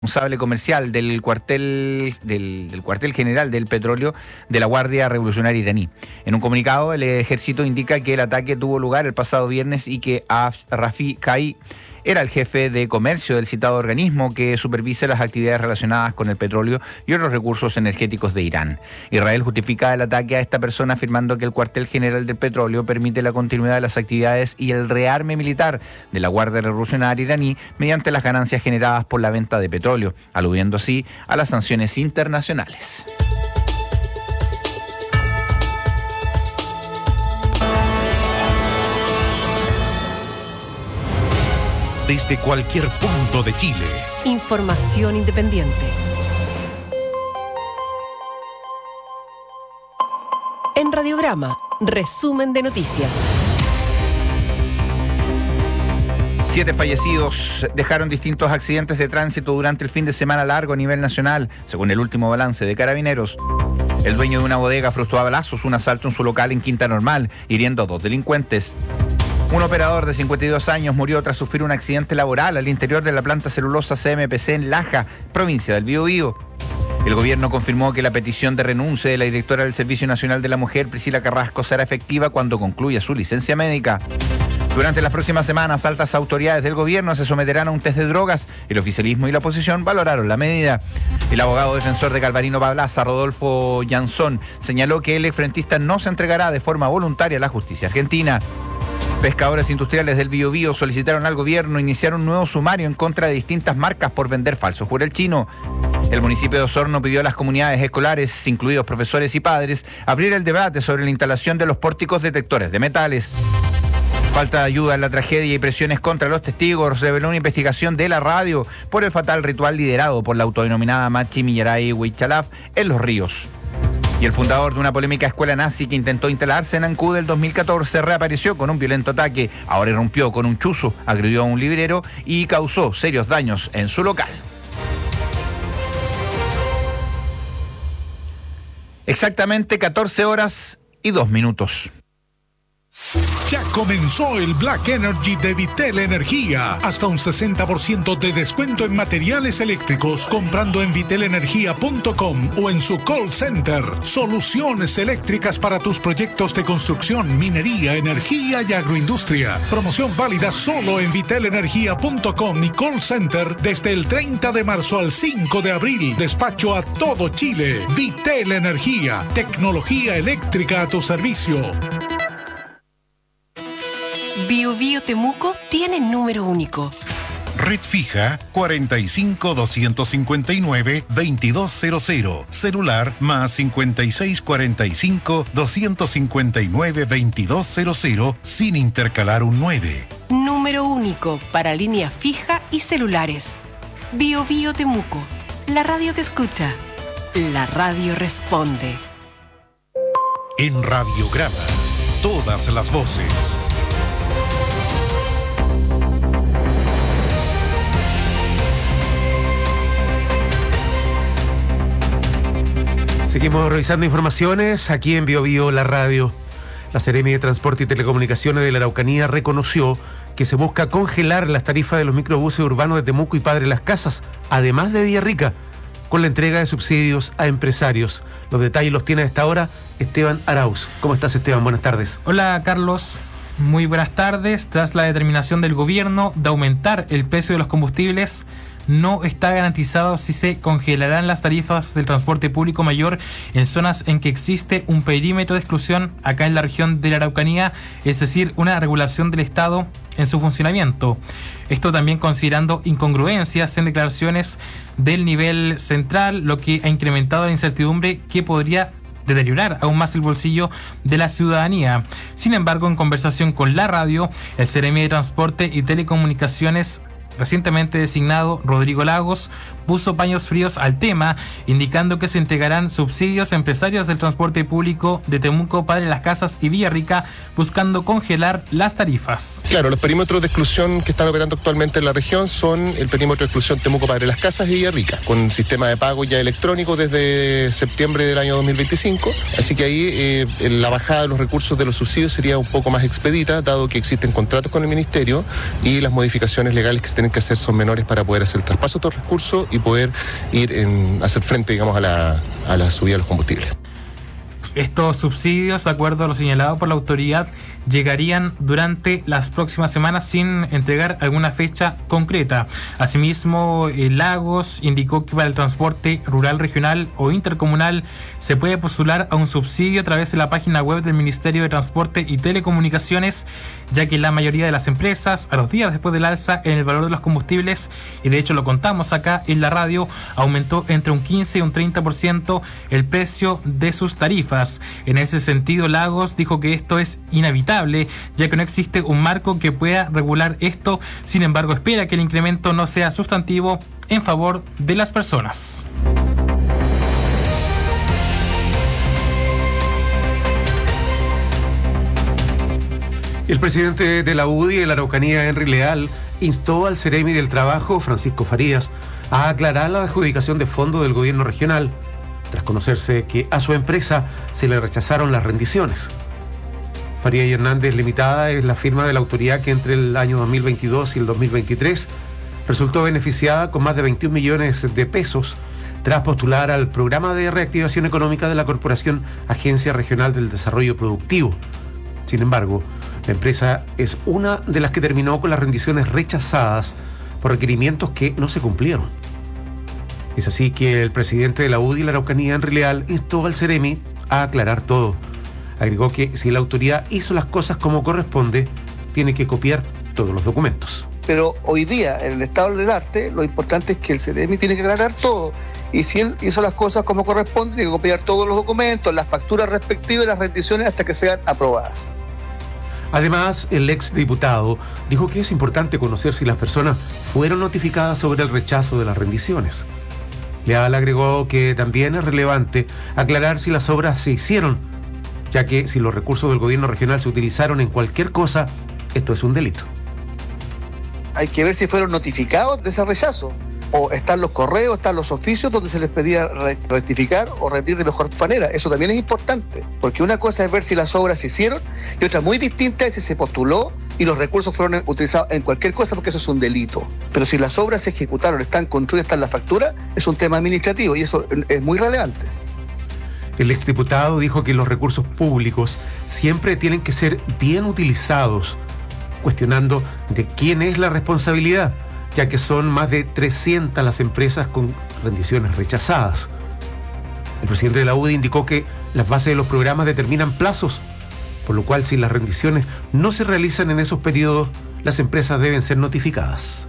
Responsable comercial del cuartel general del petróleo de la Guardia Revolucionaria iraní. En un comunicado, el ejército indica que el ataque tuvo lugar el pasado viernes y que Rafi Kai era el jefe de comercio del citado organismo que supervisa las actividades relacionadas con el petróleo y otros recursos energéticos de Irán. Israel justifica el ataque a esta persona afirmando que el cuartel general del petróleo permite la continuidad de las actividades y el rearme militar de la Guardia Revolucionaria iraní mediante las ganancias generadas por la venta de petróleo, aludiendo así a las sanciones internacionales. Desde cualquier punto de Chile. Información independiente. En Radiograma, resumen de noticias. 7 fallecidos dejaron distintos accidentes de tránsito durante el fin de semana largo a nivel nacional, según el último balance de Carabineros. El dueño de una bodega frustró a balazos un asalto en su local en Quinta Normal, hiriendo a 2 delincuentes. Un operador de 52 años murió tras sufrir un accidente laboral al interior de la planta celulosa CMPC en Laja, provincia del Biobío. El gobierno confirmó que la petición de renuncia de la directora del Servicio Nacional de la Mujer, Priscila Carrasco, será efectiva cuando concluya su licencia médica. Durante las próximas semanas, altas autoridades del gobierno se someterán a un test de drogas. El oficialismo y la oposición valoraron la medida. El abogado defensor de Galvarino Bablaza, Rodolfo Yanzón, señaló que el exfrentista no se entregará de forma voluntaria a la justicia argentina. Pescadores industriales del Biobío solicitaron al gobierno iniciar un nuevo sumario en contra de distintas marcas por vender falsos jurel chino. El municipio de Osorno pidió a las comunidades escolares, incluidos profesores y padres, abrir el debate sobre la instalación de los pórticos detectores de metales. Falta de ayuda en la tragedia y presiones contra los testigos reveló una investigación de la radio por el fatal ritual liderado por la autodenominada Machi Millaray Huichalaf en Los Ríos. Y el fundador de una polémica escuela nazi que intentó instalarse en Ancud del 2014 reapareció con un violento ataque. Ahora irrumpió con un chuzo, agredió a un librero y causó serios daños en su local. Exactamente 14:02. Ya comenzó el Black Energy de Vitel Energía. Hasta un 60% de descuento en materiales eléctricos comprando en vitelenergia.com o en su call center. Soluciones eléctricas para tus proyectos de construcción, minería, energía y agroindustria. Promoción válida solo en vitelenergia.com y call center desde el 30 de marzo al 5 de abril. Despacho a todo Chile. Vitel Energía. Tecnología eléctrica a tu servicio. Biobío Temuco tiene número único. Red fija 45-259-2200. Celular más 5645-259-2200 sin intercalar un 9. Número único para línea fija y celulares. Biobío Temuco. La radio te escucha. La radio responde. En Radiograma, todas las voces. Seguimos revisando informaciones aquí en Biobío, la radio. La Seremi de Transporte y Telecomunicaciones de la Araucanía reconoció que se busca congelar las tarifas de los microbuses urbanos de Temuco y Padre Las Casas, además de Villarrica, con la entrega de subsidios a empresarios. Los detalles los tiene a esta hora Esteban Arauz. ¿Cómo estás, Esteban? Buenas tardes. Hola, Carlos. Muy buenas tardes. Tras la determinación del gobierno de aumentar el precio de los combustibles, no está garantizado si se congelarán las tarifas del transporte público mayor en zonas en que existe un perímetro de exclusión acá en la región de la Araucanía, es decir, una regulación del Estado en su funcionamiento. Esto también considerando incongruencias en declaraciones del nivel central, lo que ha incrementado la incertidumbre que podría deteriorar aún más el bolsillo de la ciudadanía. Sin embargo, en conversación con la radio, el Seremi de Transporte y Telecomunicaciones recientemente designado Rodrigo Lagos puso paños fríos al tema, indicando que se entregarán subsidios a empresarios del transporte público de Temuco, Padre Las Casas y Villarrica, buscando congelar las tarifas. Claro, los perímetros de exclusión que están operando actualmente en la región son el perímetro de exclusión Temuco, Padre Las Casas y Villarrica, con sistema de pago ya electrónico desde septiembre del año 2025, así que ahí la bajada de los recursos de los subsidios sería un poco más expedita, dado que existen contratos con el Ministerio y las modificaciones legales que se tienen que hacer son menores para poder hacer el traspaso de estos recursos y poder hacer frente, digamos, a la subida de los combustibles. Estos subsidios, de acuerdo a lo señalado por la autoridad, llegarían durante las próximas semanas sin entregar alguna fecha concreta. Asimismo, Lagos indicó que para el transporte rural, regional o intercomunal se puede postular a un subsidio a través de la página web del Ministerio de Transporte y Telecomunicaciones, ya que la mayoría de las empresas, a los días después del alza en el valor de los combustibles, y de hecho lo contamos acá en la radio, aumentó entre un 15 y un 30% el precio de sus tarifas. En ese sentido, Lagos dijo que esto es inevitable, ya que no existe un marco que pueda regular esto. Sin embargo, espera que el incremento no sea sustantivo en favor de las personas. El presidente de la UDI de la Araucanía, Henry Leal, instó al Ceremi del Trabajo, Francisco Farías, a aclarar la adjudicación de fondos del gobierno regional, tras conocerse que a su empresa se le rechazaron las rendiciones. Farías y Hernández Limitada es la firma de la autoridad que entre el año 2022 y el 2023 resultó beneficiada con más de 21 millones de pesos tras postular al programa de reactivación económica de la Corporación Agencia Regional del Desarrollo Productivo. Sin embargo, la empresa es una de las que terminó con las rendiciones rechazadas por requerimientos que no se cumplieron. Es así que el presidente de la UDI, la Araucanía, Henry Leal, instó al Ceremi a aclarar todo. Agregó que si la autoridad hizo las cosas como corresponde, tiene que copiar todos los documentos. Pero hoy día, en el estado del arte, lo importante es que el Ceremi tiene que aclarar todo. Y si él hizo las cosas como corresponde, tiene que copiar todos los documentos, las facturas respectivas y las rendiciones hasta que sean aprobadas. Además, el exdiputado dijo que es importante conocer si las personas fueron notificadas sobre el rechazo de las rendiciones. Leal agregó que también es relevante aclarar si las obras se hicieron, ya que si los recursos del gobierno regional se utilizaron en cualquier cosa, esto es un delito. Hay que ver si fueron notificados de ese rechazo, o están los correos, están los oficios donde se les pedía rectificar o rendir de mejor manera. Eso también es importante, porque una cosa es ver si las obras se hicieron y otra muy distinta es si se postuló y los recursos fueron utilizados en cualquier cosa, porque eso es un delito. Pero si las obras se ejecutaron, están construidas, están en la factura, es un tema administrativo y eso es muy relevante. El exdiputado dijo que los recursos públicos siempre tienen que ser bien utilizados, cuestionando de quién es la responsabilidad, ya que son más de 300 las empresas con rendiciones rechazadas. El presidente de la UDI indicó que las bases de los programas determinan plazos, por lo cual si las rendiciones no se realizan en esos periodos, las empresas deben ser notificadas.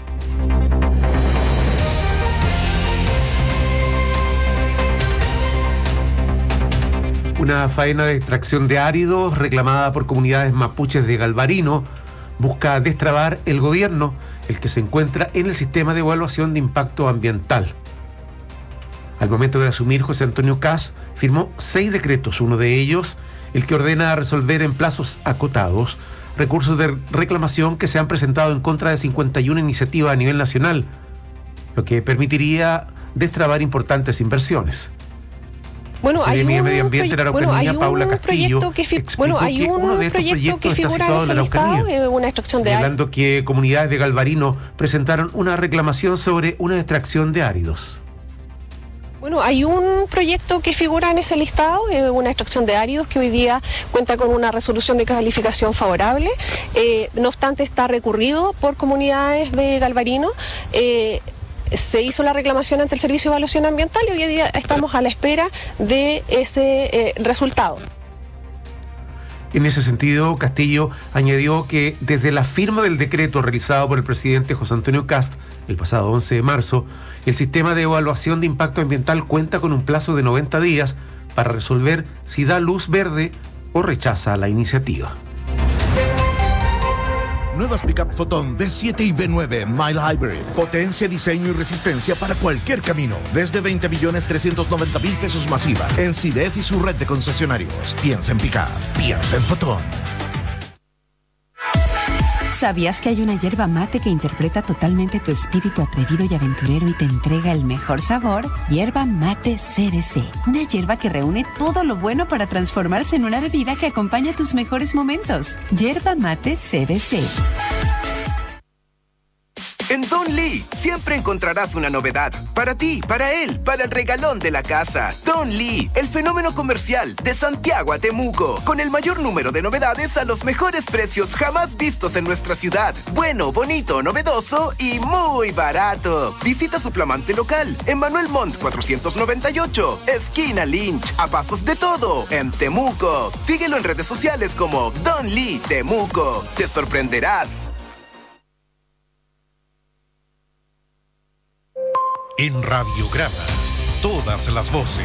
Una faena de extracción de áridos reclamada por comunidades mapuches de Galvarino busca destrabar el gobierno, el que se encuentra en el sistema de evaluación de impacto ambiental. Al momento de asumir, José Antonio Kast firmó 6 decretos, uno de ellos el que ordena resolver en plazos acotados recursos de reclamación que se han presentado en contra de 51 iniciativas a nivel nacional, lo que permitiría destrabar importantes inversiones. Bueno, hay un Medio Ambiente de la Araucanía, Paula Castillo, hay un proyecto que figura en ese listado, una extracción de áridos. Hablando que comunidades de Galvarino presentaron una reclamación sobre una extracción de áridos. Bueno, hay un proyecto que figura en ese listado, una extracción de áridos que hoy día cuenta con una resolución de calificación favorable. No obstante, está recurrido por comunidades de Galvarino. Se hizo la reclamación ante el Servicio de Evaluación Ambiental y hoy día estamos a la espera de ese resultado. En ese sentido, Castillo añadió que desde la firma del decreto realizado por el presidente José Antonio Kast el pasado 11 de marzo, el sistema de evaluación de impacto ambiental cuenta con un plazo de 90 días para resolver si da luz verde o rechaza la iniciativa. Nuevas Pickup Photon V7 y V9 Mile Hybrid. Potencia, diseño y resistencia para cualquier camino. Desde 20.390.000 pesos masiva. En CIDEF y su red de concesionarios. Piensa en Pickup. Piensa en Photon. ¿Sabías que hay una yerba mate que interpreta totalmente tu espíritu atrevido y aventurero y te entrega el mejor sabor? Yerba Mate CBC. Una yerba que reúne todo lo bueno para transformarse en una bebida que acompaña tus mejores momentos. Yerba Mate CBC. En Don Don Lee, siempre encontrarás una novedad. Para ti, para él, para el regalón de la casa. Don Lee, el fenómeno comercial de Santiago a Temuco. Con el mayor número de novedades a los mejores precios jamás vistos en nuestra ciudad. Bueno, bonito, novedoso y muy barato. Visita su flamante local en Manuel Montt 498, esquina Lynch, a pasos de todo, en Temuco. Síguelo en redes sociales como Don Lee Temuco. Te sorprenderás. En Radiograma, todas las voces.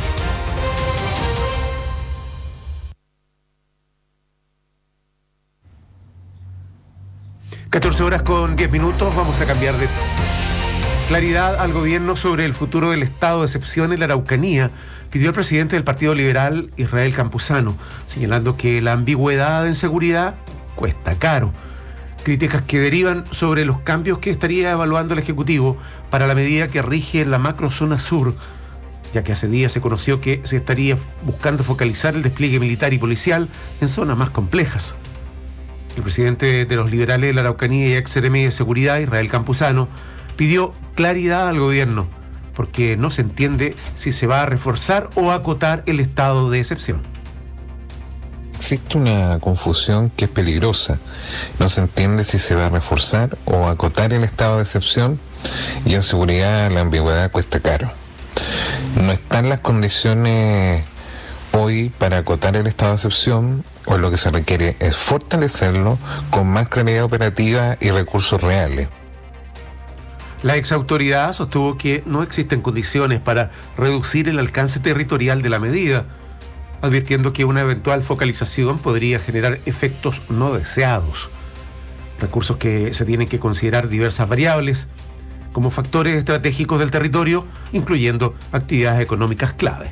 (14:10). Vamos a cambiar de claridad al gobierno sobre el futuro del estado de excepción en la Araucanía. Pidió el presidente del Partido Liberal, Israel Campuzano, señalando que la ambigüedad en seguridad cuesta caro. Críticas que derivan sobre los cambios que estaría evaluando el Ejecutivo para la medida que rige en la macrozona sur, ya que hace días se conoció que se estaría buscando focalizar el despliegue militar y policial en zonas más complejas. El presidente de los liberales de la Araucanía y ex seremi de Seguridad, Israel Campuzano, pidió claridad al gobierno, porque no se entiende si se va a reforzar o acotar el estado de excepción. Existe una confusión que es peligrosa. No se entiende si se va a reforzar o acotar el estado de excepción, y en seguridad la ambigüedad cuesta caro. No están las condiciones hoy para acotar el estado de excepción, o lo que se requiere es fortalecerlo con más claridad operativa y recursos reales. La exautoridad sostuvo que no existen condiciones para reducir el alcance territorial de la medida, advirtiendo que una eventual focalización podría generar efectos no deseados. Recursos que se tienen que considerar diversas variables, como factores estratégicos del territorio, incluyendo actividades económicas clave.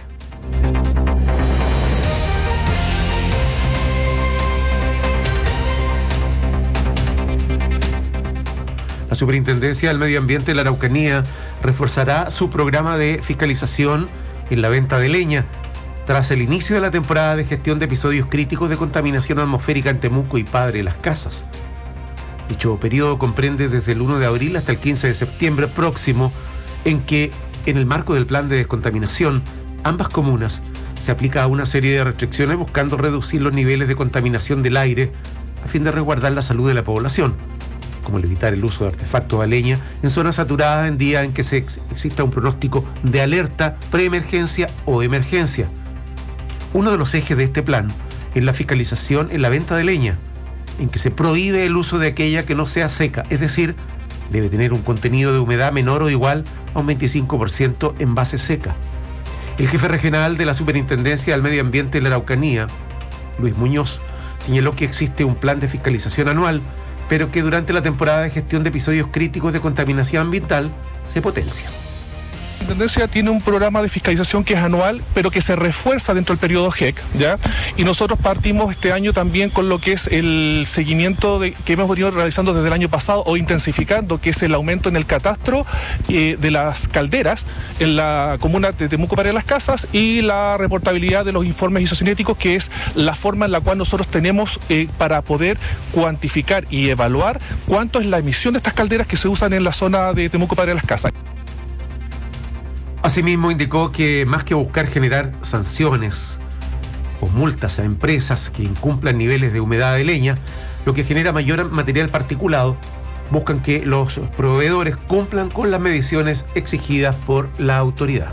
La Superintendencia del Medio Ambiente de la Araucanía reforzará su programa de fiscalización en la venta de leña, tras el inicio de la temporada de gestión de episodios críticos de contaminación atmosférica en Temuco y Padre Las Casas. Dicho periodo comprende desde el 1 de abril hasta el 15 de septiembre próximo, en que, en el marco del plan de descontaminación, ambas comunas se aplica una serie de restricciones buscando reducir los niveles de contaminación del aire a fin de resguardar la salud de la población, como el evitar el uso de artefactos a leña en zonas saturadas en días en que exista un pronóstico de alerta, preemergencia o emergencia. Uno de los ejes de este plan es la fiscalización en la venta de leña, en que se prohíbe el uso de aquella que no sea seca, es decir, debe tener un contenido de humedad menor o igual a un 25% en base seca. El jefe regional de la Superintendencia del Medio Ambiente de la Araucanía, Luis Muñoz, señaló que existe un plan de fiscalización anual, pero que durante la temporada de gestión de episodios críticos de contaminación ambiental se potencia. La Intendencia tiene un programa de fiscalización que es anual, pero que se refuerza dentro del periodo GEC, ¿ya? Y nosotros partimos este año también con lo que es el seguimiento que hemos venido realizando desde el año pasado o intensificando, que es el aumento en el catastro de las calderas en la comuna de Temuco para las Casas y la reportabilidad de los informes isocinéticos, que es la forma en la cual nosotros tenemos para poder cuantificar y evaluar cuánto es la emisión de estas calderas que se usan en la zona de Temuco para las Casas. Asimismo, indicó que más que buscar generar sanciones o multas a empresas que incumplan niveles de humedad de leña, lo que genera mayor material particulado, buscan que los proveedores cumplan con las mediciones exigidas por la autoridad.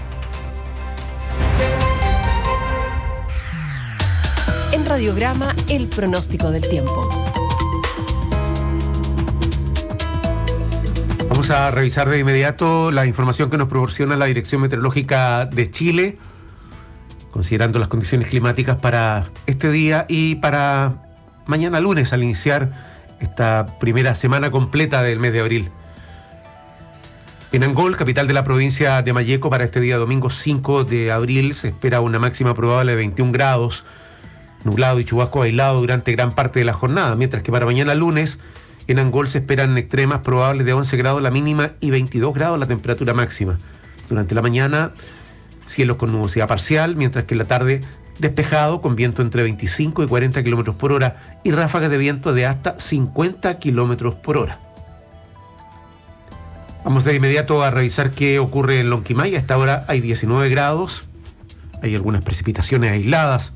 En Radiograma, el pronóstico del tiempo. Vamos a revisar de inmediato la información que nos proporciona la Dirección Meteorológica de Chile, considerando las condiciones climáticas para este día y para mañana lunes, al iniciar esta primera semana completa del mes de abril. En Angol, capital de la provincia de Malleco, para este día domingo 5 de abril se espera una máxima probable de 21 grados, nublado y chubasco aislado durante gran parte de la jornada, mientras que para mañana lunes en Angol se esperan extremas probables de 11 grados la mínima y 22 grados la temperatura máxima. Durante la mañana, cielos con nubosidad parcial, mientras que en la tarde despejado con viento entre 25 y 40 kilómetros por hora y ráfagas de viento de hasta 50 kilómetros por hora. Vamos de inmediato a revisar qué ocurre en Lonquimay. A esta hora hay 19 grados. Hay algunas precipitaciones aisladas.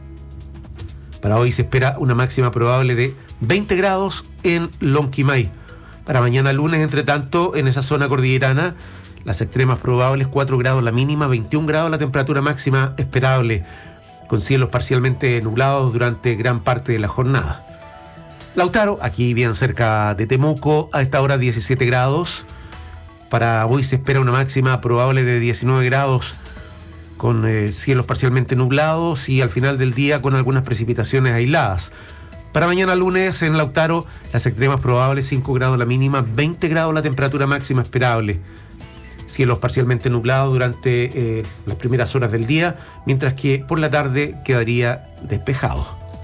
Para hoy se espera una máxima probable de 20 grados en Lonquimay. Para mañana lunes, entre tanto, en esa zona cordillerana, las extremas probables, 4 grados la mínima, 21 grados la temperatura máxima esperable, con cielos parcialmente nublados durante gran parte de la jornada. Lautaro, aquí bien cerca de Temuco, a esta hora 17 grados. Para hoy se espera una máxima probable de 19 grados, con cielos parcialmente nublados y al final del día con algunas precipitaciones aisladas. Para mañana lunes en Lautaro, las extremas probables, 5 grados la mínima, 20 grados la temperatura máxima esperable. Cielos parcialmente nublados durante las primeras horas del día, mientras que por la tarde quedaría despejado.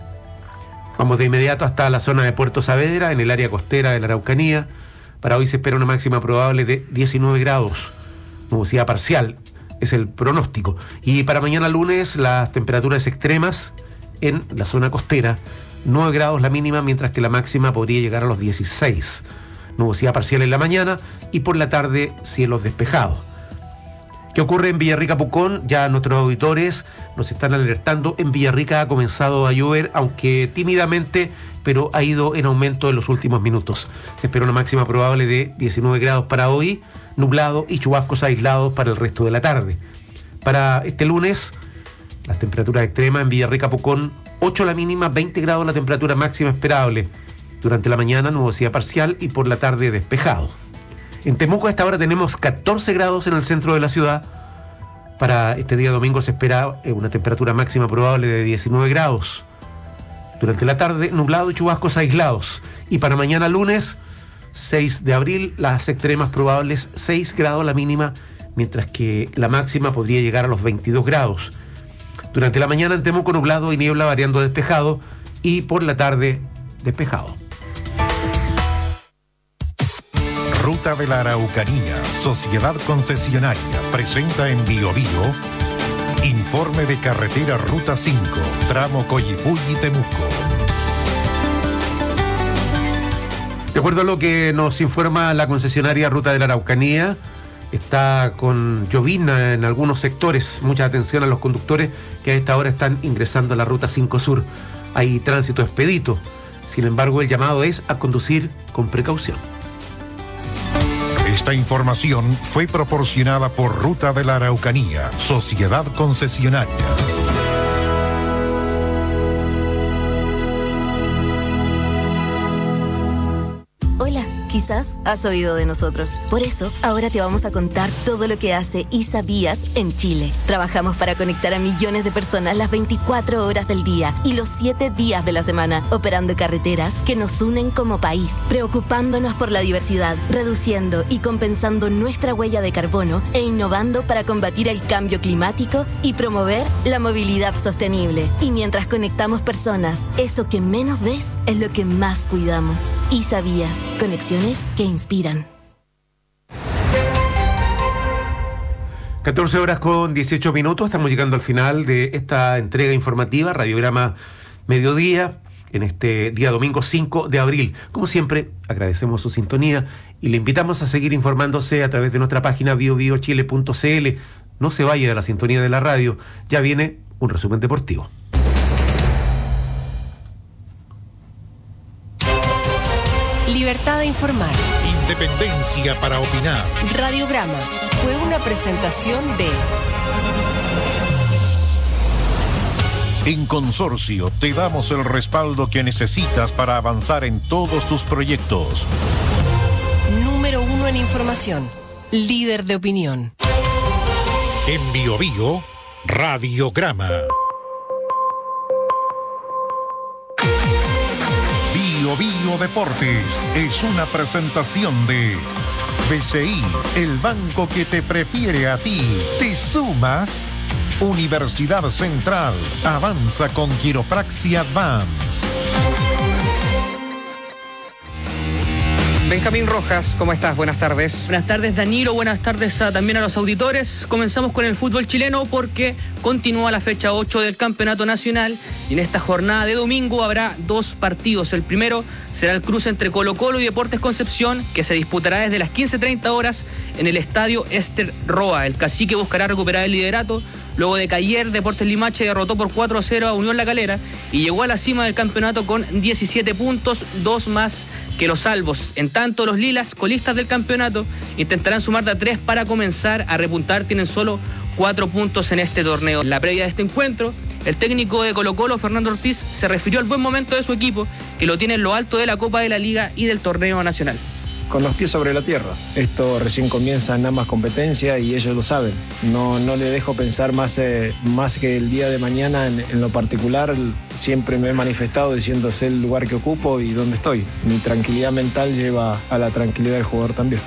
Vamos de inmediato hasta la zona de Puerto Saavedra, en el área costera de la Araucanía. Para hoy se espera una máxima probable de 19 grados. Nubosidad parcial es el pronóstico. Y para mañana lunes, las temperaturas extremas en la zona costera, 9 grados la mínima, mientras que la máxima podría llegar a los 16. Nubosidad parcial en la mañana y por la tarde cielos despejados. ¿Qué ocurre en Villarrica, Pucón? Ya nuestros auditores nos están alertando. En Villarrica ha comenzado a llover, aunque tímidamente, pero ha ido en aumento en los últimos minutos. Se espera una máxima probable de 19 grados para hoy, nublado y chubascos aislados para el resto de la tarde. Para este lunes, las temperaturas extremas en Villarrica, Pucón, 8 la mínima, 20 grados la temperatura máxima esperable. Durante la mañana, nubosidad parcial y por la tarde despejado. En Temuco a esta hora tenemos 14 grados en el centro de la ciudad. Para este día domingo se espera una temperatura máxima probable de 19 grados. Durante la tarde, nublado y chubascos aislados. Y para mañana lunes, 6 de abril, las extremas probables, 6 grados la mínima, mientras que la máxima podría llegar a los 22 grados. Durante la mañana en Temuco, nublado y niebla variando despejado, y por la tarde, despejado. Ruta de la Araucanía, Sociedad Concesionaria, presenta en BioBio informe de carretera Ruta 5, tramo Coyipulli-Temuco. De acuerdo a lo que nos informa la concesionaria Ruta de la Araucanía, está con llovizna en algunos sectores. Mucha atención a los conductores que a esta hora están ingresando a la Ruta 5 Sur. Hay tránsito expedito. Sin embargo, el llamado es a conducir con precaución. Esta información fue proporcionada por Ruta de la Araucanía, Sociedad Concesionaria. Hola, quizás has oído de nosotros. Por eso, ahora te vamos a contar todo lo que hace ISA Vías en Chile. Trabajamos para conectar a millones de personas las 24 horas del día y los 7 días de la semana, operando carreteras que nos unen como país, preocupándonos por la diversidad, reduciendo y compensando nuestra huella de carbono e innovando para combatir el cambio climático y promover la movilidad sostenible. Y mientras conectamos personas, eso que menos ves es lo que más cuidamos. ISA Vías. Conexiones que inspiran. 14 horas con 18 minutos. Estamos llegando al final de esta entrega informativa, Radiograma Mediodía, en este día domingo 5 de abril. Como siempre, agradecemos su sintonía y le invitamos a seguir informándose a través de nuestra página biobiochile.cl. No se vaya de la sintonía de la radio. Ya viene un resumen deportivo. Libertad de informar. Independencia para opinar. Radiograma fue una presentación de... En Consorcio te damos el respaldo que necesitas para avanzar en todos tus proyectos. Número 1 en información. Líder de opinión. En BioBio, Radiograma. BioBio Deportes es una presentación de BCI, el banco que te prefiere a ti. ¿Te sumas? Universidad Central, avanza con Quiropraxia Advance. Benjamín Rojas, ¿cómo estás? Buenas tardes. Buenas tardes, Danilo. Buenas tardes también a los auditores. Comenzamos con el fútbol chileno porque continúa la fecha 8 del Campeonato Nacional y en esta jornada de domingo habrá 2 partidos. El primero será el cruce entre Colo-Colo y Deportes Concepción, que se disputará desde las 15:30 horas en el estadio Ester Roa. El Cacique buscará recuperar el liderato luego de que ayer Deportes Limache derrotó por 4-0 a Unión La Calera y llegó a la cima del campeonato con 17 puntos, 2 más que los salvos. En tanto, los lilas, colistas del campeonato, intentarán sumar de a 3 para comenzar a repuntar. Tienen solo 4 puntos en este torneo. En la previa de este encuentro, el técnico de Colo-Colo, Fernando Ortiz, se refirió al buen momento de su equipo, que lo tiene en lo alto de la Copa de la Liga y del torneo nacional. Con los pies sobre la tierra. Esto recién comienza en ambas competencias y ellos lo saben. No le dejo pensar más que el día de mañana en lo particular. Siempre me he manifestado diciendo sé el lugar que ocupo y dónde estoy. Mi tranquilidad mental lleva a la tranquilidad del jugador también.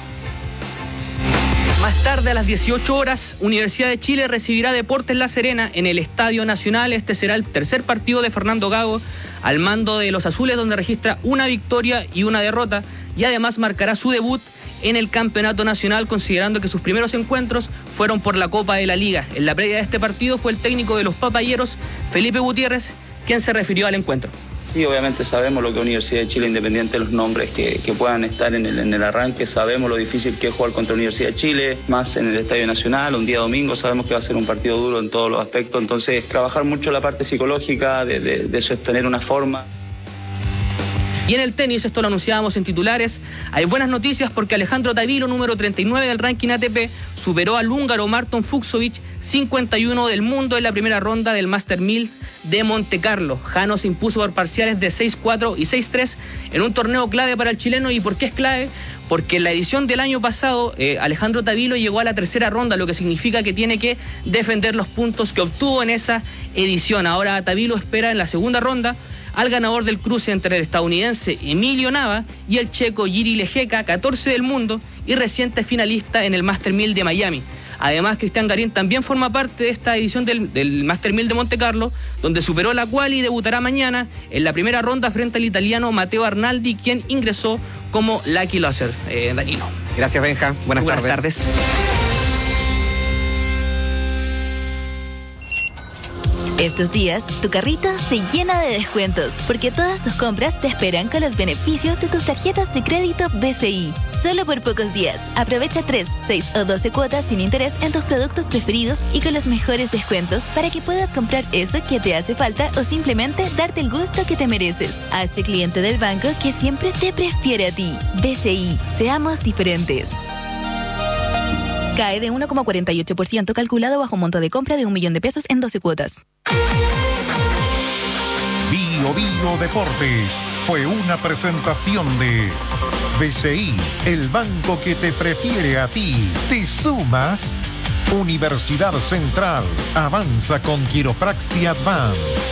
Más tarde, a las 18 horas, Universidad de Chile recibirá Deportes La Serena en el Estadio Nacional. Este será el tercer partido de Fernando Gago al mando de los azules, donde registra una victoria y una derrota, y además marcará su debut en el Campeonato Nacional, considerando que sus primeros encuentros fueron por la Copa de la Liga. En la previa de este partido fue el técnico de los papayeros, Felipe Gutiérrez, quien se refirió al encuentro. Sí, obviamente sabemos lo que es Universidad de Chile, independiente de los nombres que puedan estar en el arranque, sabemos lo difícil que es jugar contra Universidad de Chile, más en el Estadio Nacional, un día domingo, sabemos que va a ser un partido duro en todos los aspectos, entonces trabajar mucho la parte psicológica, de sostener una forma. Y en el tenis, esto lo anunciábamos en titulares, hay buenas noticias porque Alejandro Tavilo, número 39 del ranking ATP, superó al húngaro Marton Fucsovic, 51 del mundo en la primera ronda del Master 1000 de Monte Carlo. Jano se impuso por parciales de 6-4 y 6-3 en un torneo clave para el chileno. ¿Y por qué es clave? Porque en la edición del año pasado Alejandro Tavilo llegó a la tercera ronda, lo que significa que tiene que defender los puntos que obtuvo en esa edición. Ahora Tavilo espera en la segunda ronda al ganador del cruce entre el estadounidense Emilio Nava y el checo Jiri Lejeka, 14 del mundo y reciente finalista en el Master 1000 de Miami. Además, Cristian Garín también forma parte de esta edición del Master 1000 de Monte Carlo, donde superó la quali y debutará mañana en la primera ronda frente al italiano Matteo Arnaldi, quien ingresó como lucky loser. Danilo. Gracias, Benja. Buenas tardes. Estos días, tu carrito se llena de descuentos, porque todas tus compras te esperan con los beneficios de tus tarjetas de crédito BCI. Solo por pocos días. Aprovecha 3, 6 o 12 cuotas sin interés en tus productos preferidos y con los mejores descuentos para que puedas comprar eso que te hace falta o simplemente darte el gusto que te mereces. Hazte cliente del banco que siempre te prefiere a ti. BCI, seamos diferentes. Cae de 1,48% calculado bajo monto de compra de 1 millón de pesos en 12 cuotas. Bio Deportes fue una presentación de BCI, el banco que te prefiere a ti. ¿Te sumas? Universidad Central avanza con Quiropraxia Advance.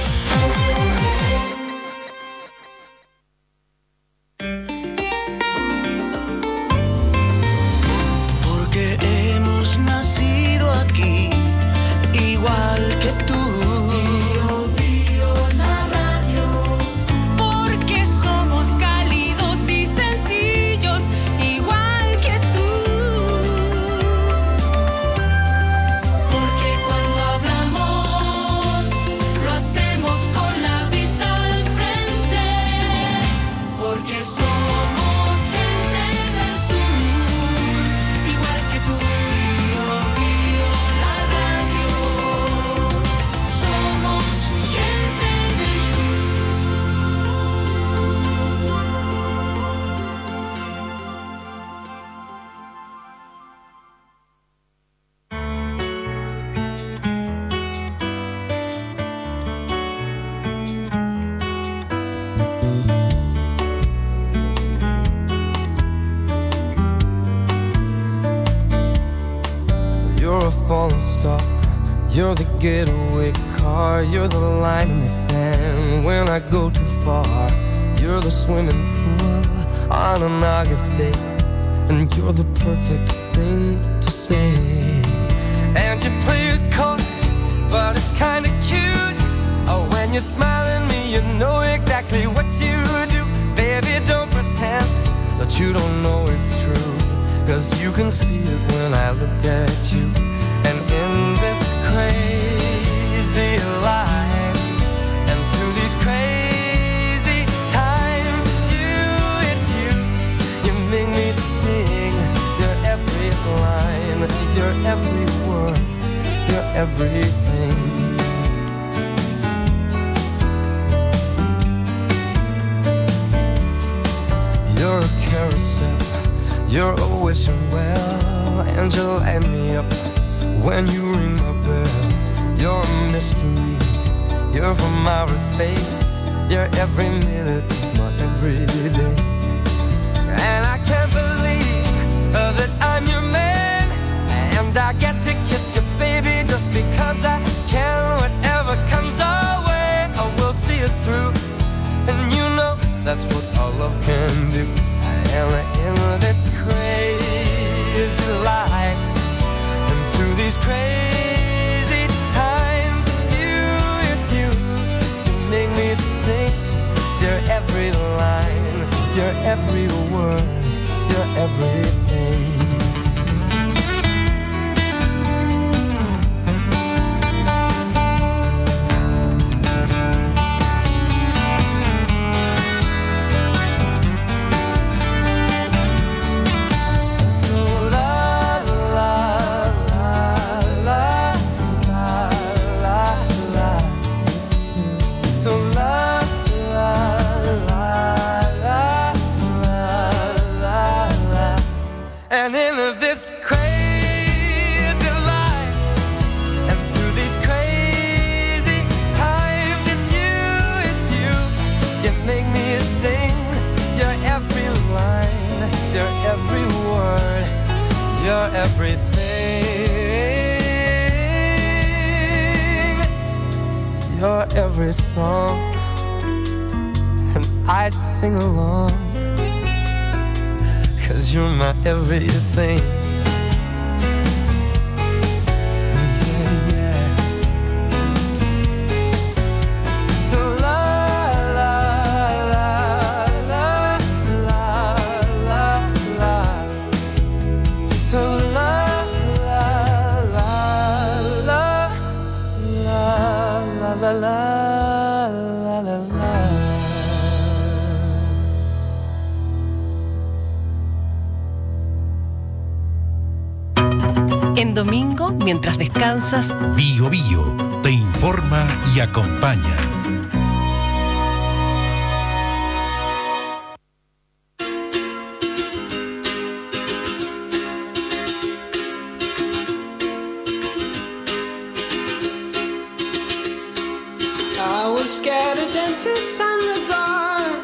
Igual que tú. Bio, la radio. Porque somos cálidos y sencillos, igual que tú. Porque cuando hablamos, lo hacemos con la vista al frente. Porque somos gente del sur, igual que tú. Bio, la radio. You're a falling star, you're the getaway car, you're the line in the sand when I go too far. You're the swimming pool on an August day, and you're the perfect thing to say. And you play it coy, but it's kinda cute. Oh, when you smile at me, you know exactly what you do. Baby, don't pretend that you don't 'cause you can see it when I look at you. And in this crazy life, and through these crazy times, it's you, you make me sing your every line, your every word, your everything. You're a carousel, you're a wishing well, and you light me up when you ring my bell. You're a mystery, you're from outer space, you're every minute of my everyday. And I can't believe that I'm your man, and I get to kiss you, baby, just because I can. Whatever comes our way, I will see it through, and you know that's what our love can do. And in this crazy life, and through these crazy times, it's you, you make me sing your every line, your every word, your everything. And in this crazy life, and through these crazy times, it's you, you make me sing your every line, your every word, your everything, your every song, and I sing along. 'Cause you're my everything. Yeah, yeah. So la la la la la la la. So la la la la la la la la la la. En domingo, mientras descansas, Bio Bio te informa y acompaña. I was scared of dentists and the dark.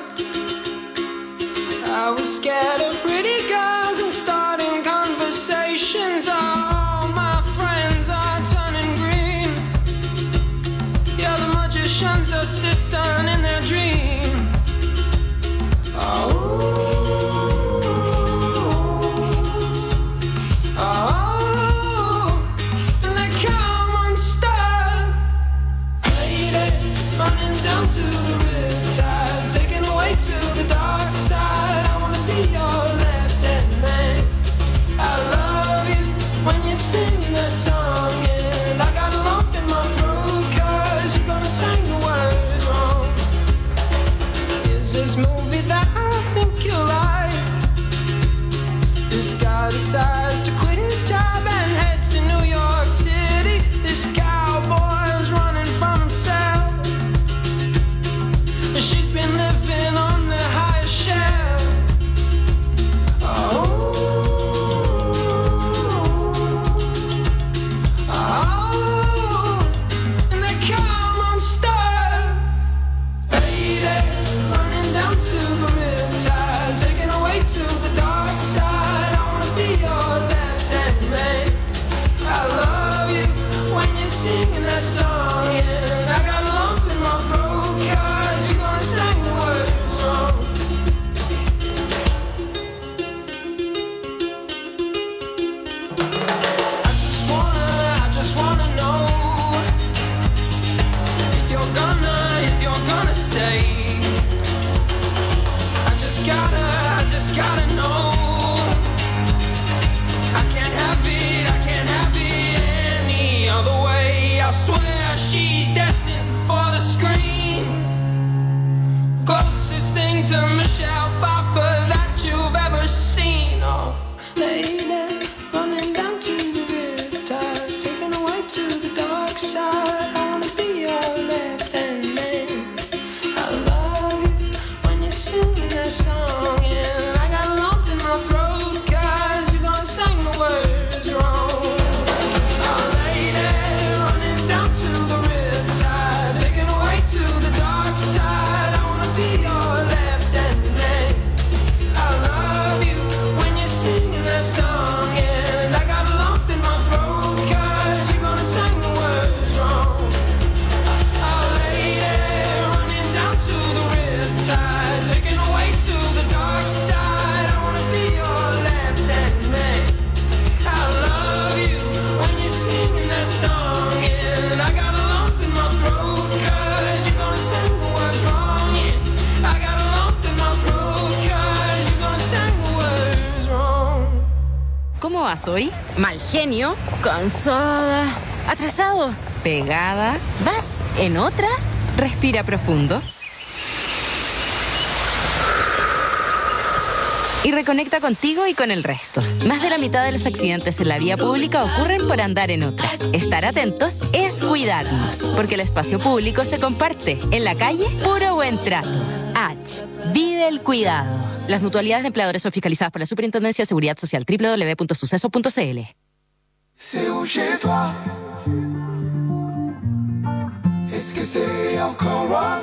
I was scared of pretty girls and starting conversations. All my friends are turning green. Yeah, the magician's assistant in their dream. Oh, oh, and they come unstuck. Lady, running down to the riptide. vas hoy? ¿Mal genio? ¿Cansada? ¿Atrasado? ¿Pegada? ¿Vas en otra? Respira profundo. Y reconecta contigo y con el resto. Más de la mitad de los accidentes en la vía pública ocurren por andar en otra. Estar atentos es cuidarnos, porque el espacio público se comparte. En la calle, puro buen trato. H. Vive el cuidado. Las mutualidades de empleadores son fiscalizadas por la Superintendencia de Seguridad Social. www.suceso.cl. C'est où chez toi? Est-ce que c'est encore loin?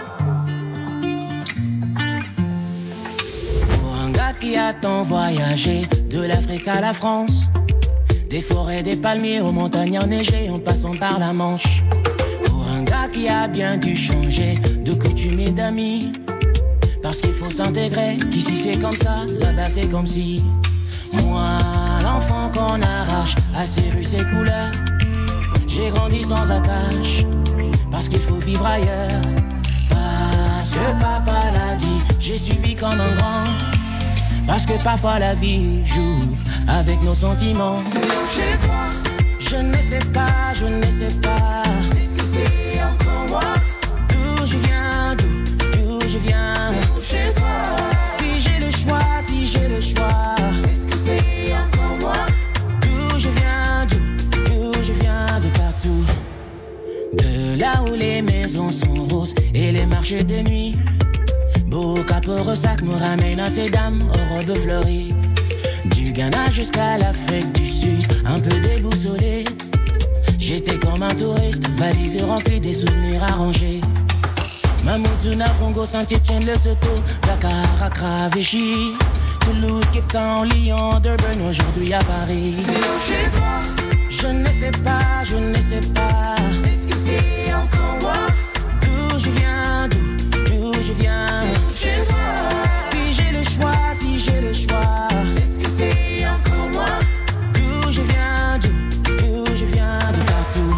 Pour un gars qui a tant voyagé, de l'Afrique à la France, des forêts, des palmiers aux montagnes enneigées en passant par la Manche. Pour un gars qui a bien dû changer de coutumes et d'amis, parce qu'il faut s'intégrer, qu'ici c'est comme ça, là-bas c'est comme si. Moi, l'enfant qu'on arrache à ses rues, ses couleurs, j'ai grandi sans attache, parce qu'il faut vivre ailleurs. Parce que papa l'a dit, j'ai suivi comme un grand, parce que parfois la vie joue avec nos sentiments. C'est où chez toi? Je ne sais pas, je ne sais pas. Est-ce que c'est encore moi? D'où je viens, d'où je viens. C'est où chez toi? Si j'ai le choix, si j'ai le choix. Est-ce que c'est encore moi? D'où je viens, d'où je viens, de partout. De là où les maisons sont roses et les marchés de nuit. Beau capot sac me ramène à ces dames aux robes fleuries. Du Ghana jusqu'à l'Afrique du Sud, un peu déboussolé. J'étais comme un touriste, valise remplie des souvenirs arrangés. Mamoudzou, Nafrongo, Saint-Étienne, Lesotho, Dakar, Accra, Vichy, Toulouse, Cape Town, Lyon, Durban, aujourd'hui à Paris. C'est où chez toi? Je ne sais pas, je ne sais pas. Est-ce que c'est encore moi? D'où je viens, d'où je viens. C'est où chez toi? Si j'ai le choix, si j'ai le choix. Est-ce que c'est encore moi? D'où je viens, d'où je viens, de partout.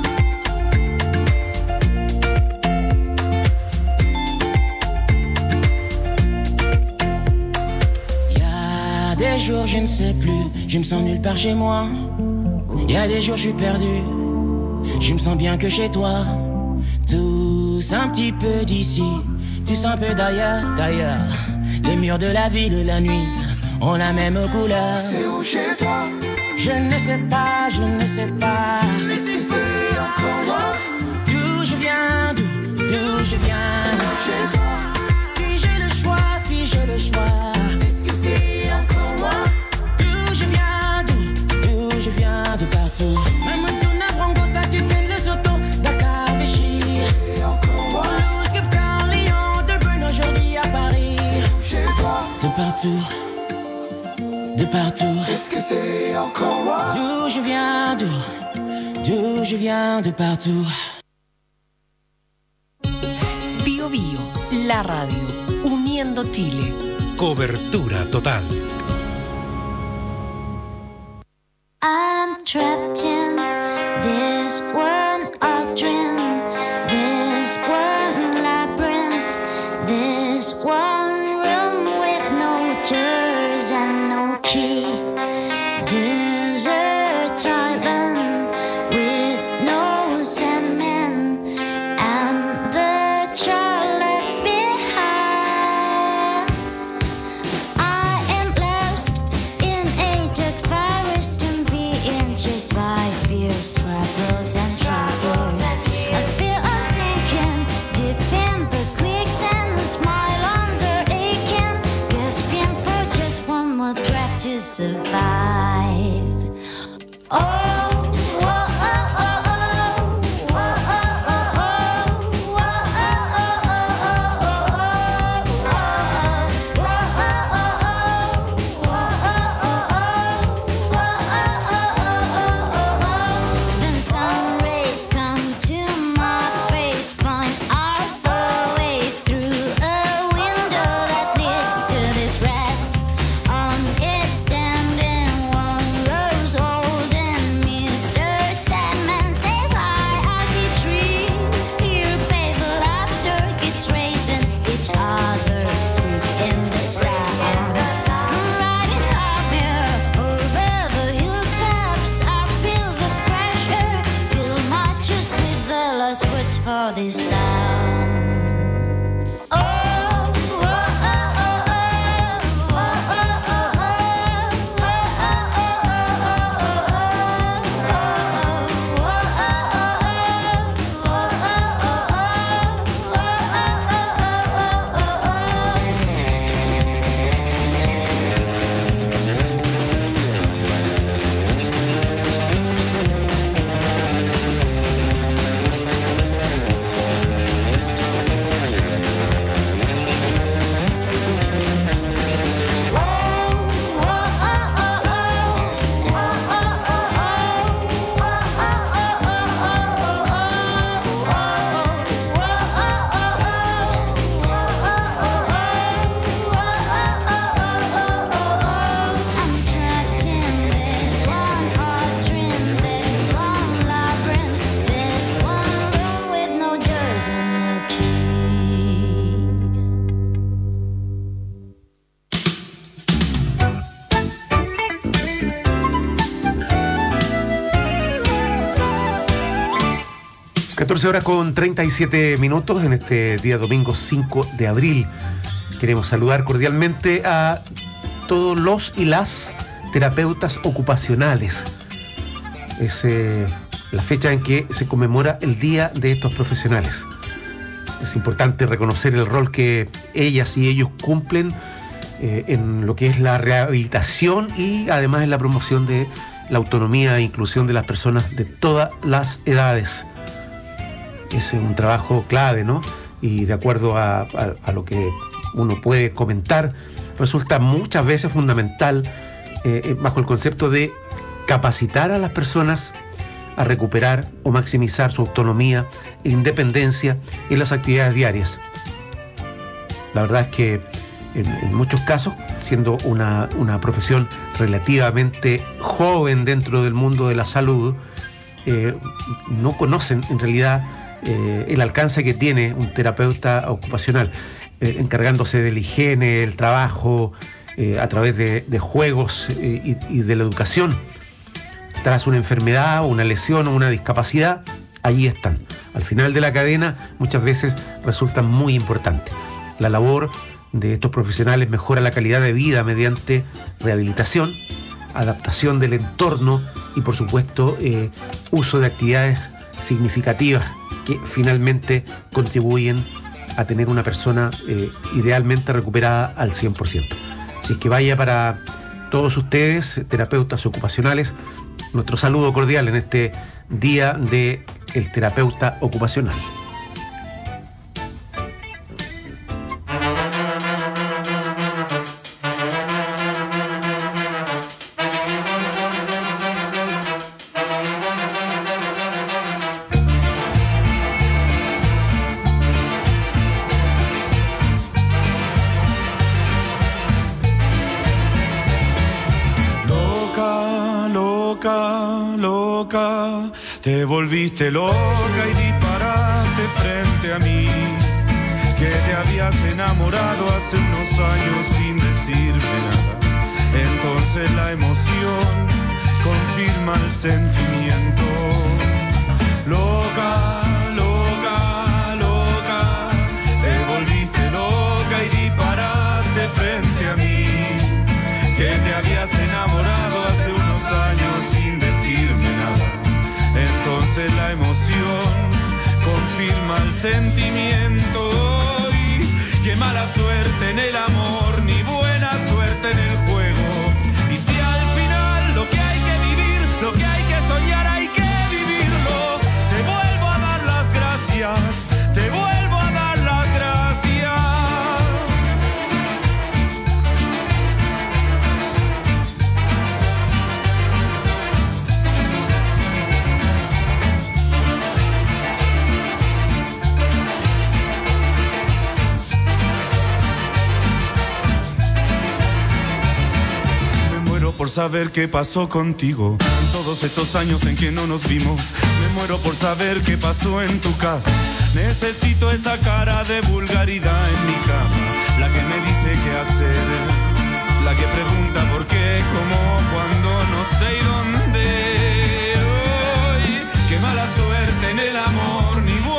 Y'a des jours je ne sais plus, je me sens nulle part chez moi. Y'a des jours je suis perdu, je me sens bien que chez toi. Tous un petit peu d'ici, tous un peu d'ailleurs, d'ailleurs. Les murs de la ville, la nuit, ont la même couleur. C'est où chez toi? Je ne sais pas, je ne sais pas. Est-ce que c'est encore moi? D'où je viens, d'où je viens. C'est où chez toi? Si j'ai le choix, si j'ai le choix. Est-ce que c'est encore moi? D'où je viens, d'où je viens, de partout. Mamoudzou, Nafrongo, Saint-Étienne, Lesotho, Dakar, Vichy, Toulouse, Cape Town, Lyon, Durban, aujourd'hui à Paris. Chez toi? De partout, de partout. Est-ce que c'est encore moi? D'où je viens, d'où je viens, de partout. Bio Bio, la radio, uniendo Chile. Cobertura total. I'm trapped in this one odd dream, this one labyrinth, this one room with no doors and no key. Desert island with no sandman and the child left behind. I am lost in a dark forest and being chased by fierce troubles and troubles. I feel I'm sinking deep in the quicksand. My lungs are aching, gasping for just one more breath to survive. Then sun rays just waits for this sound. Oh, oh, oh, oh, oh, Horas con 37 minutos en este día domingo 5 de abril. Queremos saludar cordialmente a todos los y las terapeutas ocupacionales. Es la fecha en que se conmemora el Día de estos profesionales. Es importante reconocer el rol que ellas y ellos cumplen en lo que es la rehabilitación y además en la promoción de la autonomía e inclusión de las personas de todas las edades. Es un trabajo clave, ¿no? Y de acuerdo a lo que uno puede comentar, resulta muchas veces fundamental bajo el concepto de capacitar a las personas a recuperar o maximizar su autonomía e independencia en las actividades diarias. La verdad es que en muchos casos, siendo una profesión relativamente joven dentro del mundo de la salud, no conocen en realidad el alcance que tiene un terapeuta ocupacional, encargándose de la higiene, el trabajo, a través de juegos y de la educación. Tras una enfermedad, una lesión o una discapacidad, allí están. Al final de la cadena muchas veces resultan muy importantes. La labor de estos profesionales mejora la calidad de vida mediante rehabilitación, adaptación del entorno y por supuesto uso de actividades significativas que finalmente contribuyen a tener una persona idealmente recuperada al 100%. Así que vaya para todos ustedes, terapeutas ocupacionales, nuestro saludo cordial en este Día del Terapeuta Ocupacional. Te volviste loca y disparaste frente a mí, que te habías enamorado hace unos años sin decirme nada. Entonces la emoción confirma el sentimiento. Loca, loca, loca, te volviste loca y disparaste frente a mí, que te habías enamorado hace unos años sin decirme nada. Entonces la emoción confirma el sentimiento. Y qué mala suerte en el amor, ni buena suerte en el juego. Y si al final lo que hay que vivir, lo que hay que soñar, hay que vivirlo. Te vuelvo a dar las gracias, te vuelvo a dar las gracias. Por saber qué pasó contigo en todos estos años en que no nos vimos. Me muero por saber qué pasó en tu casa. Necesito esa cara de vulgaridad en mi cama, la que me dice qué hacer, la que pregunta por qué, cómo, cuándo, no sé y dónde. Qué mala suerte en el amor, ni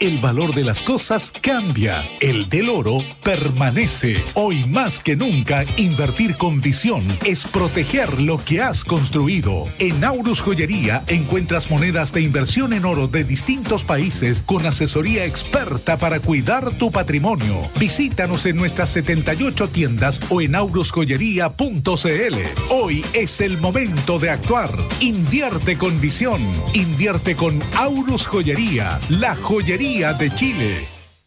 el valor de las cosas cambia. El del oro permanece. Hoy más que nunca, invertir con visión es proteger lo que has construido. En Aurus Joyería encuentras monedas de inversión en oro de distintos países con asesoría experta para cuidar tu patrimonio. Visítanos en nuestras 78 tiendas o en aurusjoyería.cl. Hoy es el momento de actuar. Invierte con visión. Invierte con Aurus Joyería, la joyería de Chile.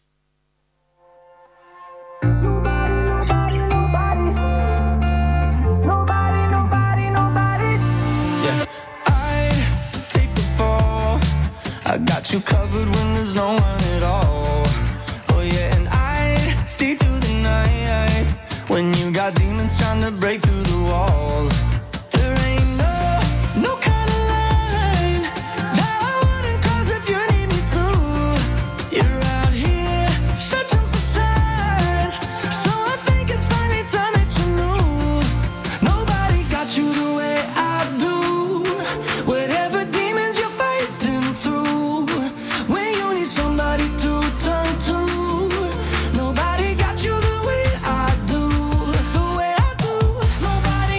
I got you covered when there's no one at all. Oh yeah, and I'd stay through the night when you got demons trying to break through the walls. There ain't no kind of line that I wouldn't cross if you need me to. You're out here searching for signs, so I think it's finally time that you knew. Nobody got you the way I do. Whatever demons you're fighting through, when you need somebody to turn to, nobody got you the way I do, the way I do. Nobody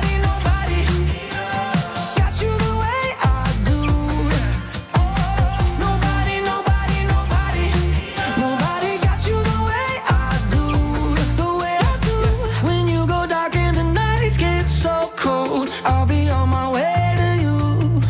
got you the way I do. Nobody got you the way I do, the way I do. When you go dark and the nights get so cold, I'll be on my way to you.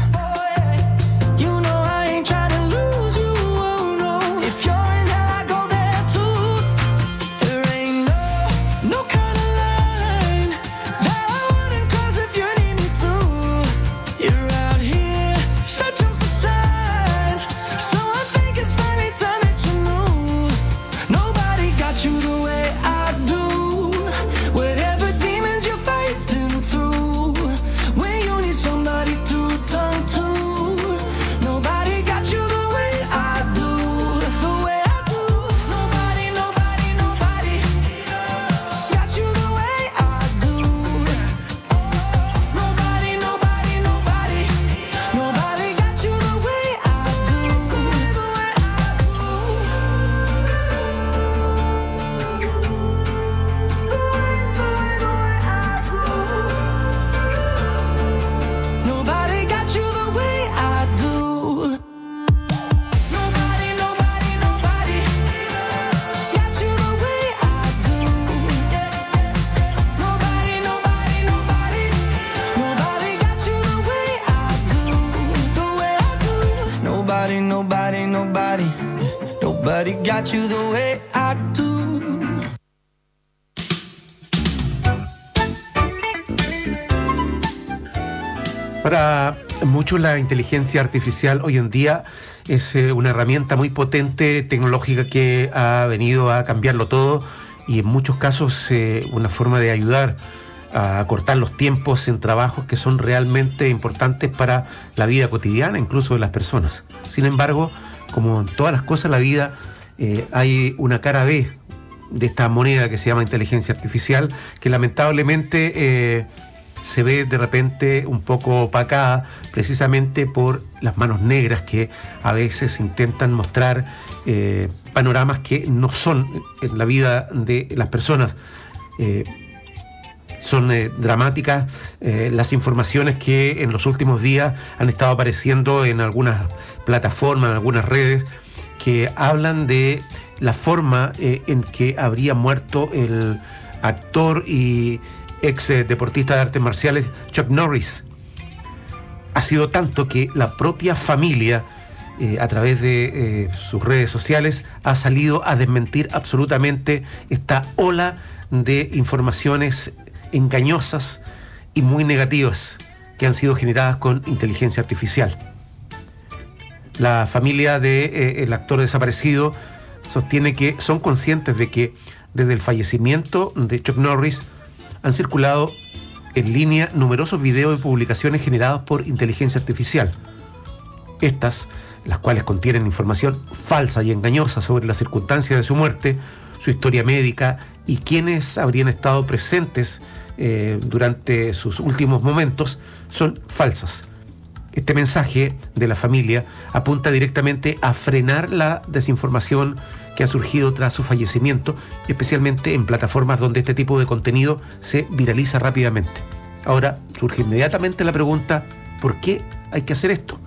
You know I ain't trying to lose you, oh no. If you're in hell, I go there too. There ain't no kind of line that I wouldn't cross if you need me to. You're out here searching for signs, so I think it's finally time that you knew. Nobody got you the way I do. Whatever demons you're fighting through, when you need somebody to turn to, nobody got you the way I do, the way I do. Nobody got you the way I do. Nobody got you the way I do, the way Nobody got you the way I do. Nobody got you the way I do. Nobody got you the way I do, the way I do. Nobody got you the way I do. Para muchos la inteligencia artificial hoy en día es una herramienta muy potente, tecnológica, que ha venido a cambiarlo todo y en muchos casos una forma de ayudar a acortar los tiempos en trabajos que son realmente importantes para la vida cotidiana, incluso de las personas. Sin embargo, como en todas las cosas en la vida, hay una cara B de esta moneda que se llama inteligencia artificial, que lamentablemente se ve de repente un poco opacada precisamente por las manos negras que a veces intentan mostrar panoramas que no son en la vida de las personas. Son dramáticas las informaciones que en los últimos días han estado apareciendo en algunas plataformas, en algunas redes, que hablan de la forma en que habría muerto el actor y ex deportista de artes marciales Chuck Norris. Ha sido tanto que la propia familia, a través de sus redes sociales, ha salido a desmentir absolutamente esta ola de informaciones engañosas y muy negativas que han sido generadas con inteligencia artificial. La familia del actor desaparecido sostiene que son conscientes de que desde el fallecimiento de Chuck Norris han circulado en línea numerosos videos y publicaciones generados por inteligencia artificial. Estas, las cuales contienen información falsa y engañosa sobre las circunstancias de su muerte, su historia médica y quienes habrían estado presentes durante sus últimos momentos, son falsas. Este mensaje de la familia apunta directamente a frenar la desinformación que ha surgido tras su fallecimiento, especialmente en plataformas donde este tipo de contenido se viraliza rápidamente. Ahora surge inmediatamente la pregunta, ¿por qué hay que hacer esto?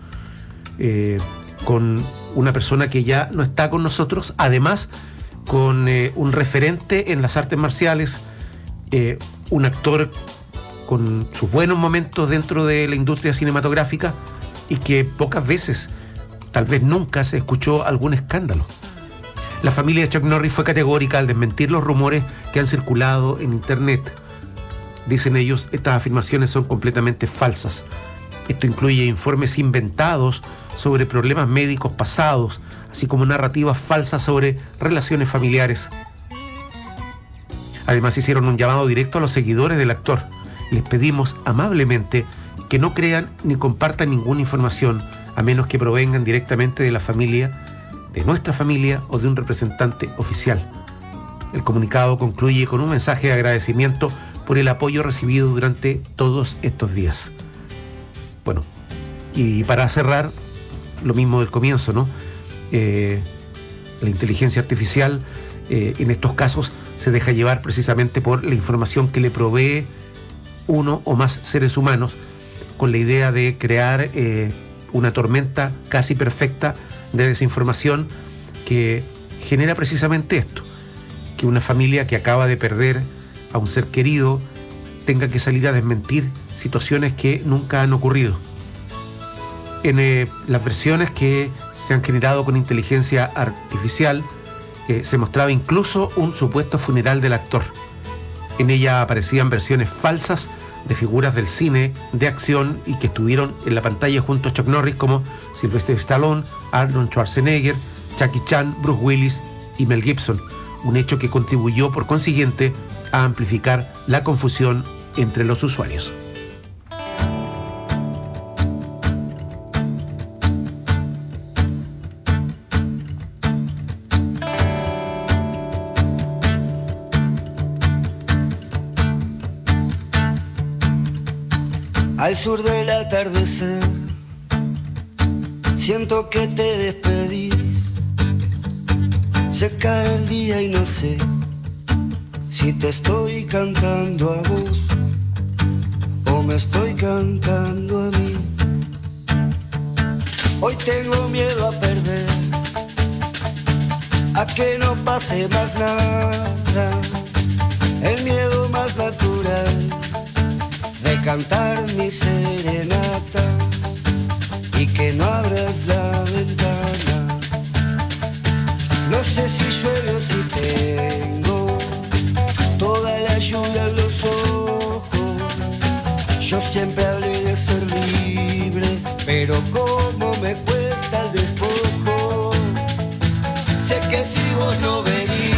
Con una persona que ya no está con nosotros, además con un referente en las artes marciales, un actor con sus buenos momentos dentro de la industria cinematográfica y que pocas veces, tal vez nunca, se escuchó algún escándalo. La familia de Chuck Norris fue categórica al desmentir los rumores que han circulado en internet. Dicen ellos, estas afirmaciones son completamente falsas. Esto incluye informes inventados sobre problemas médicos pasados, así como narrativas falsas sobre relaciones familiares. Además hicieron un llamado directo a los seguidores del actor. Les pedimos amablemente que no crean ni compartan ninguna información, a menos que provengan directamente de la familia, de nuestra familia o de un representante oficial. El comunicado concluye con un mensaje de agradecimiento por el apoyo recibido durante todos estos días. Bueno, y para cerrar, lo mismo del comienzo, ¿no? La inteligencia artificial en estos casos se deja llevar precisamente por la información que le provee uno o más seres humanos, con la idea de crear una tormenta casi perfecta de desinformación que genera precisamente esto, que una familia que acaba de perder a un ser querido tenga que salir a desmentir situaciones que nunca han ocurrido. En las versiones que se han generado con inteligencia artificial se mostraba incluso un supuesto funeral del actor. En ella aparecían versiones falsas de figuras del cine de acción y que estuvieron en la pantalla junto a Chuck Norris, como Sylvester Stallone, Arnold Schwarzenegger, Jackie Chan, Bruce Willis y Mel Gibson, un hecho que contribuyó por consiguiente a amplificar la confusión entre los usuarios. Al sur del atardecer, siento que te despedís. Se cae el día y no sé si te estoy cantando a vos o me estoy cantando a mí. Hoy tengo miedo a perder, a que no pase más nada, el miedo más natural de cantar mi serenata y que no abras la ventana. No sé si llueve o si tengo toda la lluvia en los ojos. Yo siempre hablé de ser libre, pero cómo me cuesta el despojo. Sé que si vos no venís,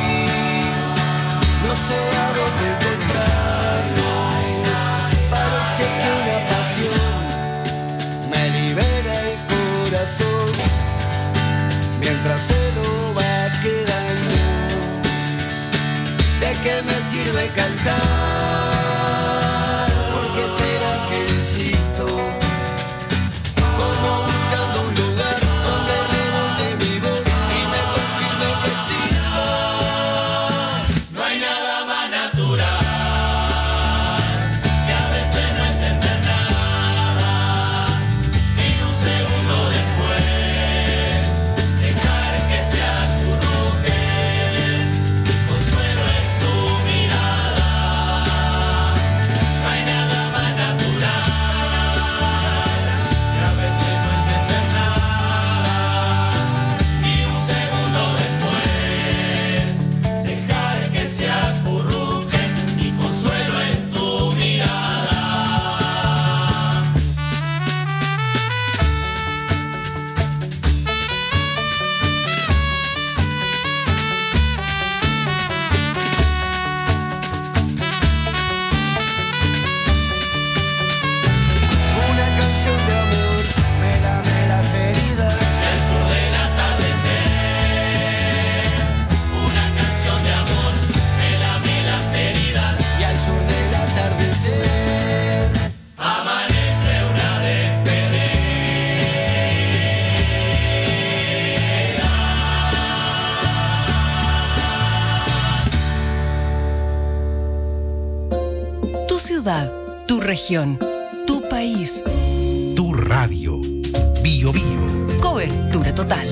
no sé a dónde encontrarnos. Parece que una pasión me libera el corazón, mientras se lo va quedando. ¿De qué me sirve cantar? ¿Por qué será que insisto? Como buscando un lugar donde rebote mi voz y me confirme que existo. No hay nada más natural que a veces no entender nada y un segundo después dejar que se acurruque consuelo en tu mirada. No hay nada más natural que a veces no entender nada y un segundo después dejar que se acurruque y consuelo en tu mirada. Una canción de amor me lame las heridas del sur del atardecer. Una canción de amor me lame las ciudad, tu región, tu país. Tu radio. Bio Bio. Cobertura total.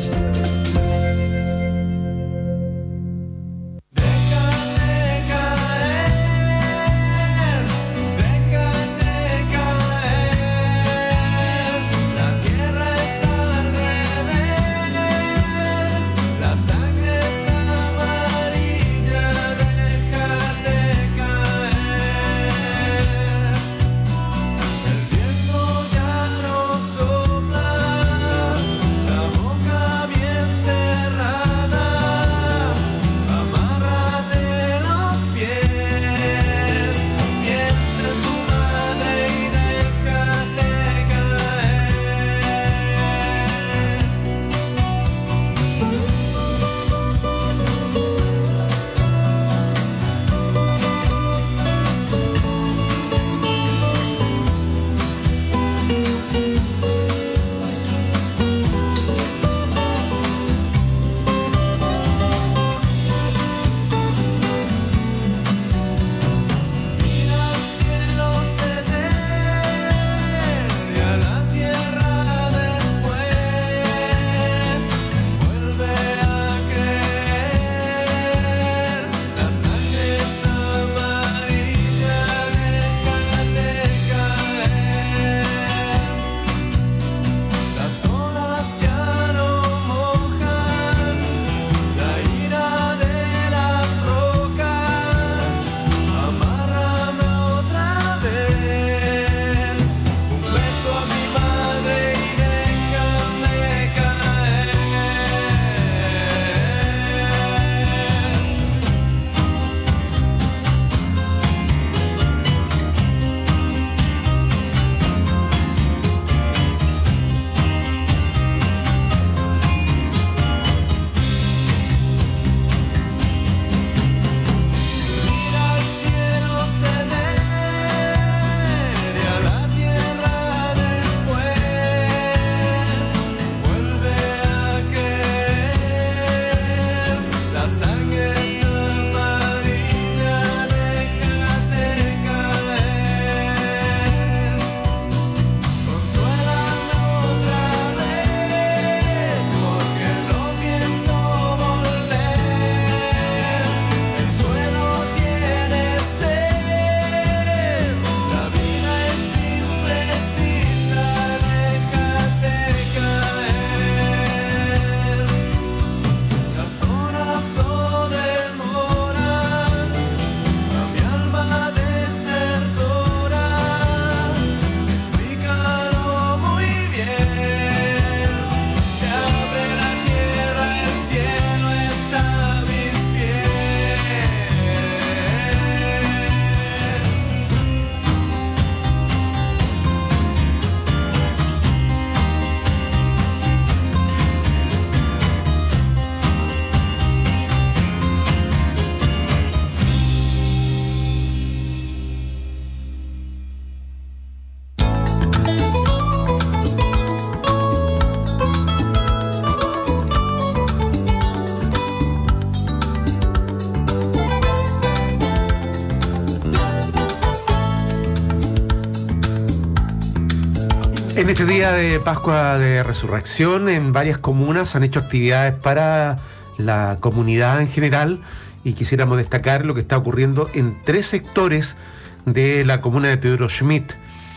En este día de Pascua de Resurrección, en varias comunas han hecho actividades para la comunidad en general y quisiéramos destacar lo que está ocurriendo en 3 sectores de la comuna de Teodoro Schmidt.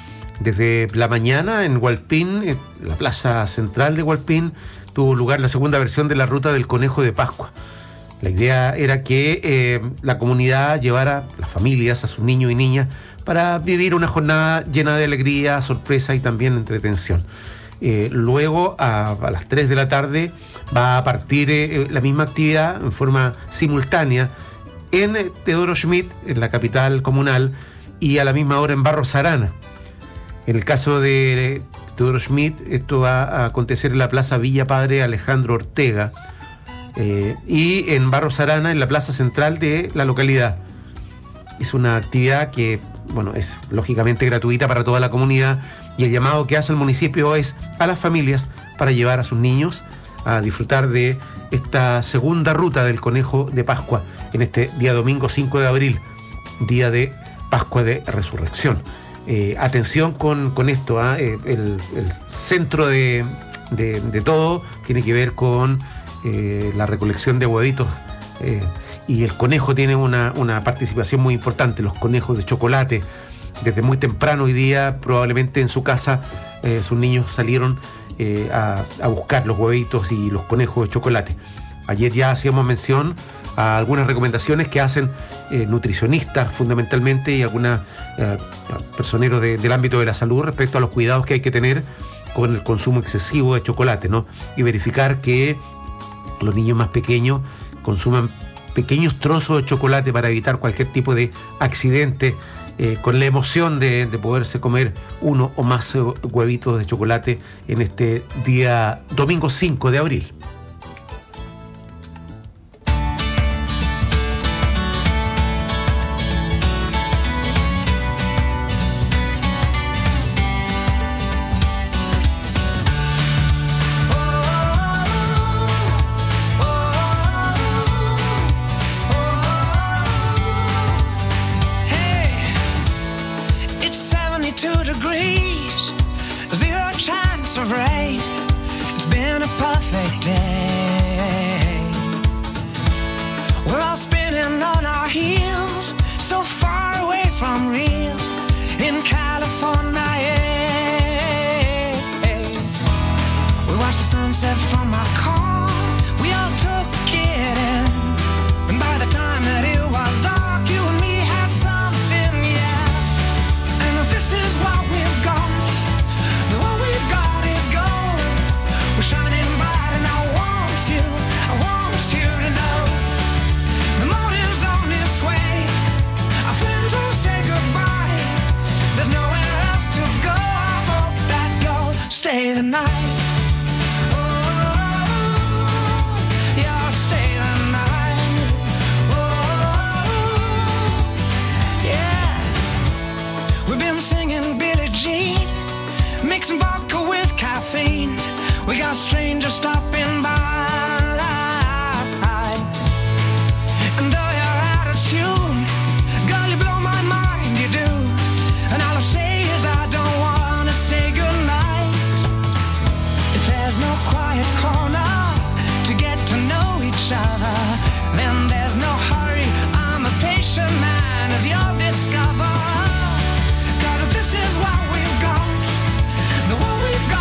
Desde la mañana en Hualpín, en la plaza central de Hualpín, tuvo lugar la segunda versión de la ruta del Conejo de Pascua. La idea era que la comunidad llevara las familias a sus niños y niñas para vivir una jornada llena de alegría, sorpresa y también entretención. Luego, a las 3 de la tarde, va a partir la misma actividad en forma simultánea en Teodoro Schmidt, en la capital comunal, y a la misma hora en Barros Arana. En el caso de Teodoro Schmidt, esto va a acontecer en la Plaza Villa Padre Alejandro Ortega, y en Barros Arana, en la plaza central de la localidad. Es una actividad que, bueno, es lógicamente gratuita para toda la comunidad, y el llamado que hace el municipio es a las familias para llevar a sus niños a disfrutar de esta segunda ruta del Conejo de Pascua en este día domingo 5 de abril, día de Pascua de Resurrección. Atención con esto, el centro de todo tiene que ver con la recolección de huevitos, y el conejo tiene una participación muy importante. Los conejos de chocolate, desde muy temprano hoy día, probablemente en su casa, sus niños salieron a buscar los huevitos y los conejos de chocolate. Ayer ya hacíamos mención a algunas recomendaciones que hacen nutricionistas fundamentalmente y algunos personeros del ámbito de la salud respecto a los cuidados que hay que tener con el consumo excesivo de chocolate, ¿no? Y verificar que los niños más pequeños consuman pequeños trozos de chocolate para evitar cualquier tipo de accidente, con la emoción de poderse comer uno o más huevitos de chocolate en este día domingo 5 de abril. We're all spinning on our heels.